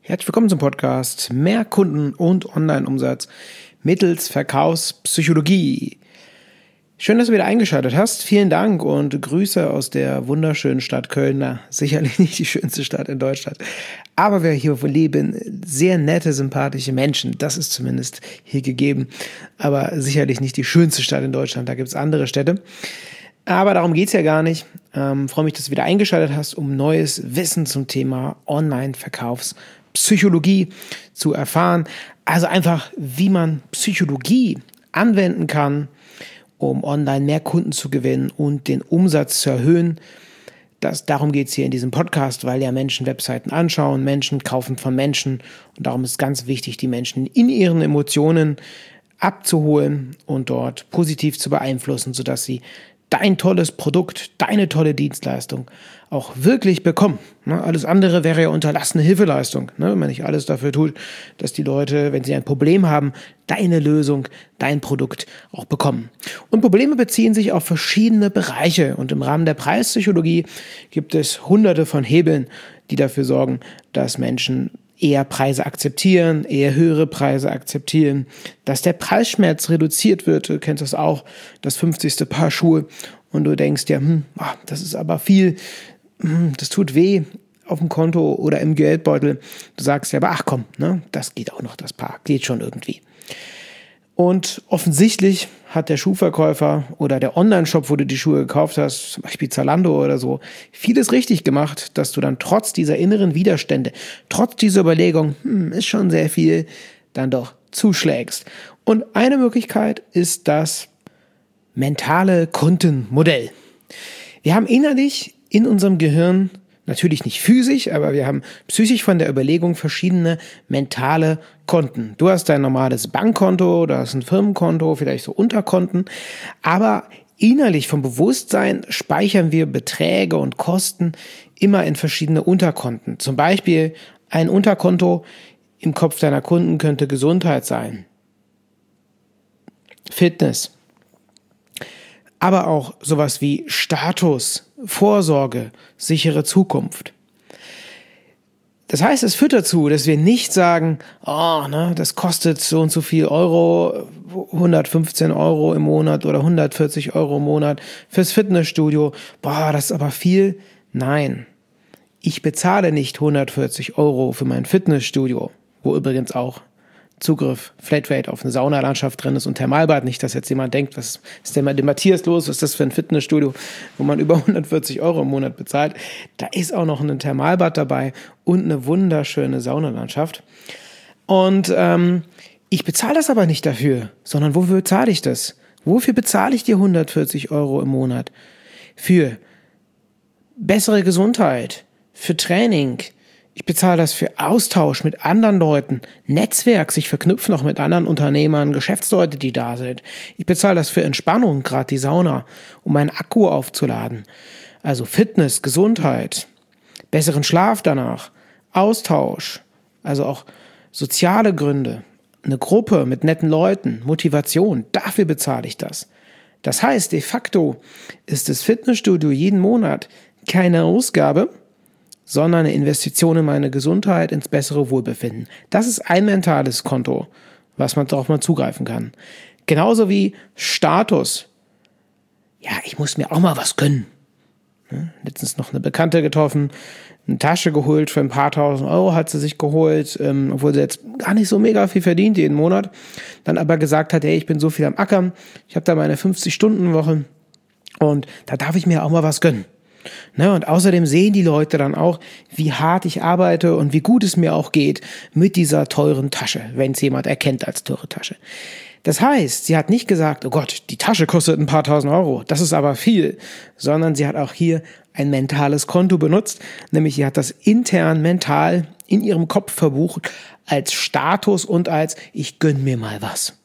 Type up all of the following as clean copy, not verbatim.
Herzlich willkommen zum Podcast Mehr Kunden und Online-Umsatz mittels Verkaufspsychologie. Schön, dass du wieder eingeschaltet hast. Vielen Dank und Grüße aus der wunderschönen Stadt Köln. Na, sicherlich nicht die schönste Stadt in Deutschland, aber wir hier leben, sehr nette, sympathische Menschen. Das ist zumindest hier gegeben, aber sicherlich nicht die schönste Stadt in Deutschland. Da gibt es andere Städte. Aber darum geht's ja gar nicht. Freue mich, dass du wieder eingeschaltet hast, um neues Wissen zum Thema Online-Verkaufspsychologie zu erfahren. Also einfach, wie man Psychologie anwenden kann, um online mehr Kunden zu gewinnen und den Umsatz zu erhöhen. Darum geht's hier in diesem Podcast, weil ja Menschen Webseiten anschauen, Menschen kaufen von Menschen. Und darum ist ganz wichtig, die Menschen in ihren Emotionen abzuholen und dort positiv zu beeinflussen, sodass sie dein tolles Produkt, deine tolle Dienstleistung auch wirklich bekommen. Alles andere wäre ja unterlassene Hilfeleistung, wenn man nicht alles dafür tut, dass die Leute, wenn sie ein Problem haben, deine Lösung, dein Produkt auch bekommen. Und Probleme beziehen sich auf verschiedene Bereiche. Und im Rahmen der Preispsychologie gibt es hunderte von Hebeln, die dafür sorgen, dass Menschen eher Preise akzeptieren, eher höhere Preise akzeptieren, dass der Preisschmerz reduziert wird. Du kennst das auch, das 50. Paar Schuhe und du denkst ja, das ist aber viel, das tut weh auf dem Konto oder im Geldbeutel. Du sagst ja, aber das geht auch noch, das Paar, geht schon irgendwie. Und offensichtlich hat der Schuhverkäufer oder der Online-Shop, wo du die Schuhe gekauft hast, zum Beispiel Zalando oder so, vieles richtig gemacht, dass du dann trotz dieser inneren Widerstände, trotz dieser Überlegung, ist schon sehr viel, dann doch zuschlägst. Und eine Möglichkeit ist das mentale Kundenmodell. Wir haben innerlich in unserem Gehirn, natürlich nicht physisch, aber wir haben psychisch von der Überlegung verschiedene mentale Konten. Du hast dein normales Bankkonto, du hast ein Firmenkonto, vielleicht so Unterkonten, aber innerlich vom Bewusstsein speichern wir Beträge und Kosten immer in verschiedene Unterkonten. Zum Beispiel ein Unterkonto im Kopf deiner Kunden könnte Gesundheit sein, Fitness, aber auch sowas wie Status, Vorsorge, sichere Zukunft. Das heißt, es führt dazu, dass wir nicht sagen, das kostet so und so viel Euro, 115 Euro im Monat oder 140 Euro im Monat fürs Fitnessstudio. Das ist aber viel. Nein, ich bezahle nicht 140 Euro für mein Fitnessstudio, wo übrigens auch Zugriff, Flatrate auf eine Saunalandschaft drin ist und Thermalbad. Nicht, dass jetzt jemand denkt, was ist denn mit dem Matthias los? Was ist das für ein Fitnessstudio, wo man über 140 Euro im Monat bezahlt? Da ist auch noch ein Thermalbad dabei und eine wunderschöne Saunalandschaft. Und ich bezahle das aber nicht dafür, sondern wofür bezahle ich das? Wofür bezahle ich dir 140 Euro im Monat? Für bessere Gesundheit, für Training. Ich bezahle das für Austausch mit anderen Leuten, Netzwerk, sich verknüpfen auch mit anderen Unternehmern, Geschäftsleute, die da sind. Ich bezahle das für Entspannung, gerade die Sauna, um meinen Akku aufzuladen. Also Fitness, Gesundheit, besseren Schlaf danach, Austausch, also auch soziale Gründe, eine Gruppe mit netten Leuten, Motivation, dafür bezahle ich das. Das heißt, de facto ist das Fitnessstudio jeden Monat keine Ausgabe, sondern eine Investition in meine Gesundheit, ins bessere Wohlbefinden. Das ist ein mentales Konto, was man darauf mal zugreifen kann. Genauso wie Status. Ja, ich muss mir auch mal was gönnen. Letztens noch eine Bekannte getroffen, eine Tasche geholt für ein paar tausend Euro hat sie sich geholt, obwohl sie jetzt gar nicht so mega viel verdient jeden Monat. Dann aber gesagt hat, hey, ich bin so viel am Ackern, ich habe da meine 50-Stunden-Woche und da darf ich mir auch mal was gönnen. Und außerdem sehen die Leute dann auch, wie hart ich arbeite und wie gut es mir auch geht mit dieser teuren Tasche, wenn es jemand erkennt als teure Tasche. Das heißt, sie hat nicht gesagt, oh Gott, die Tasche kostet ein paar tausend Euro, das ist aber viel, sondern sie hat auch hier ein mentales Konto benutzt, nämlich sie hat das intern mental in ihrem Kopf verbucht als Status und als ich gönn mir mal was.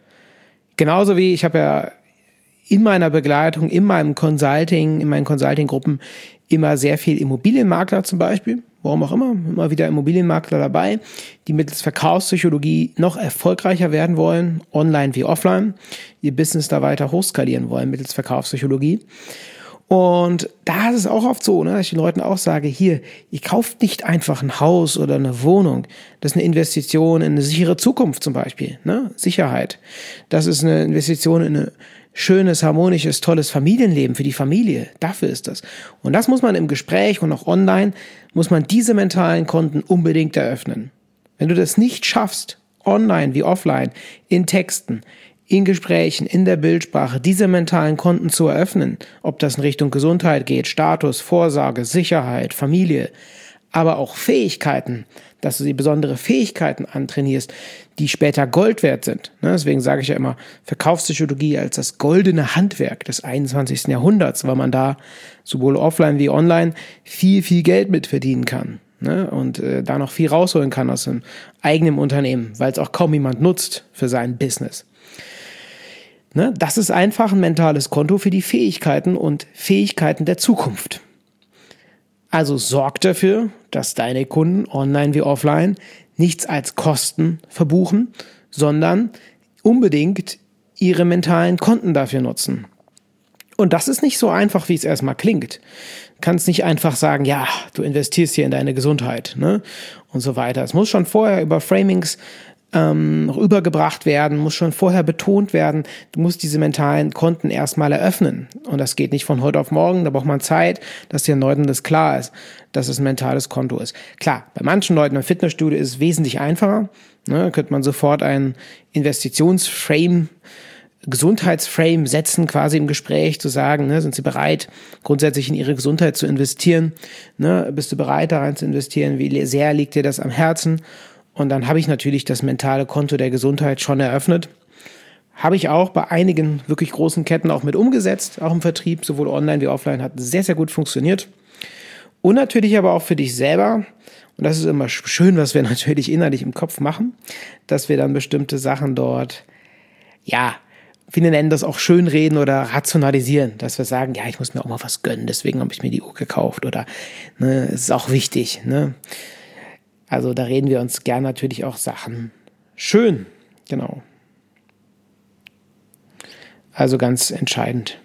Genauso wie ich habe ja in meiner Begleitung, in meinen Consulting-Gruppen immer sehr viel Immobilienmakler zum Beispiel, warum auch immer wieder Immobilienmakler dabei, die mittels Verkaufspsychologie noch erfolgreicher werden wollen, online wie offline, ihr Business da weiter hochskalieren wollen mittels Verkaufspsychologie. Und da ist es auch oft so, dass ich den Leuten auch sage, hier, ihr kauft nicht einfach ein Haus oder eine Wohnung. Das ist eine Investition in eine sichere Zukunft zum Beispiel, Sicherheit. Das ist eine Investition in ein schönes, harmonisches, tolles Familienleben für die Familie. Dafür ist das. Und das muss man im Gespräch und auch online, muss man diese mentalen Konten unbedingt eröffnen. Wenn du das nicht schaffst, online wie offline, in Texten, in Gesprächen, in der Bildsprache, diese mentalen Konten zu eröffnen, ob das in Richtung Gesundheit geht, Status, Vorsorge, Sicherheit, Familie, aber auch Fähigkeiten, dass du die besondere Fähigkeiten antrainierst, die später Gold wert sind. Deswegen sage ich ja immer Verkaufspsychologie als das goldene Handwerk des 21. Jahrhunderts, weil man da sowohl offline wie online viel, viel Geld mit verdienen kann. Und da noch viel rausholen kann aus einem eigenen Unternehmen, weil es auch kaum jemand nutzt für sein Business. Das ist einfach ein mentales Konto für die Fähigkeiten und Fähigkeiten der Zukunft. Also sorg dafür, dass deine Kunden online wie offline nichts als Kosten verbuchen, sondern unbedingt ihre mentalen Konten dafür nutzen. Und das ist nicht so einfach, wie es erstmal klingt. Du kannst nicht einfach sagen, ja, du investierst hier in deine Gesundheit, und so weiter. Es muss schon vorher über Framings rübergebracht werden, muss schon vorher betont werden. Du musst diese mentalen Konten erstmal eröffnen. Und das geht nicht von heute auf morgen, da braucht man Zeit, dass den Leuten das klar ist, dass es ein mentales Konto ist. Klar, bei manchen Leuten im Fitnessstudio ist es wesentlich einfacher. Könnte man sofort einen Investitionsframe, Gesundheitsframe setzen, quasi im Gespräch zu sagen, sind Sie bereit, grundsätzlich in Ihre Gesundheit zu investieren? Bist du bereit, da rein zu investieren? Wie sehr liegt dir das am Herzen? Und dann habe ich natürlich das mentale Konto der Gesundheit schon eröffnet. Habe ich auch bei einigen wirklich großen Ketten auch mit umgesetzt, auch im Vertrieb, sowohl online wie offline, hat sehr, sehr gut funktioniert. Und natürlich aber auch für dich selber. Und das ist immer schön, was wir natürlich innerlich im Kopf machen, dass wir dann bestimmte Sachen dort, viele nennen das auch schönreden oder rationalisieren, dass wir sagen, ja, ich muss mir auch mal was gönnen, deswegen habe ich mir die Uhr gekauft oder es ist auch wichtig, Also da reden wir uns gern natürlich auch Sachen schön, genau. Also ganz entscheidend.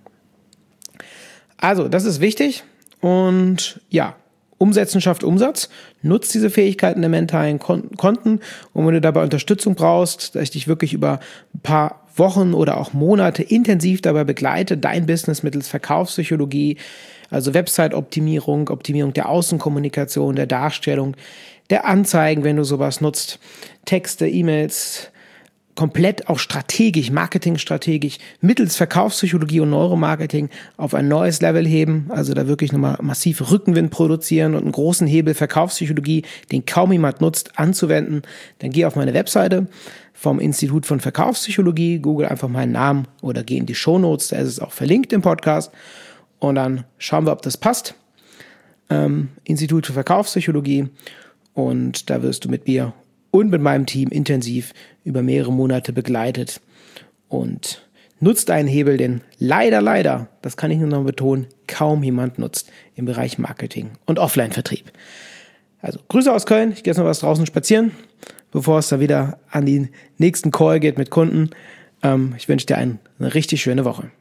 Also das ist wichtig und Umsetzen schafft Umsatz. Nutz diese Fähigkeiten der mentalen Konten und wenn du dabei Unterstützung brauchst, dass ich dich wirklich über ein paar Wochen oder auch Monate intensiv dabei begleite, dein Business mittels Verkaufspsychologie, also Website-Optimierung, Optimierung der Außenkommunikation, der Darstellung, der Anzeigen, wenn du sowas nutzt, Texte, E-Mails, komplett auch strategisch, marketingstrategisch, mittels Verkaufspsychologie und Neuromarketing auf ein neues Level heben, also da wirklich nochmal massiv Rückenwind produzieren und einen großen Hebel Verkaufspsychologie, den kaum jemand nutzt, anzuwenden, dann geh auf meine Webseite vom Institut von Verkaufspsychologie, google einfach meinen Namen oder geh in die Shownotes, da ist es auch verlinkt im Podcast und dann schauen wir, ob das passt. Institut für Verkaufspsychologie und da wirst du mit mir und mit meinem Team intensiv über mehrere Monate begleitet und nutzt einen Hebel, den leider, das kann ich nur noch betonen, kaum jemand nutzt im Bereich Marketing und Offline-Vertrieb. Also Grüße aus Köln, ich gehe jetzt noch was draußen spazieren, bevor es dann wieder an den nächsten Call geht mit Kunden. Ich wünsche dir eine richtig schöne Woche.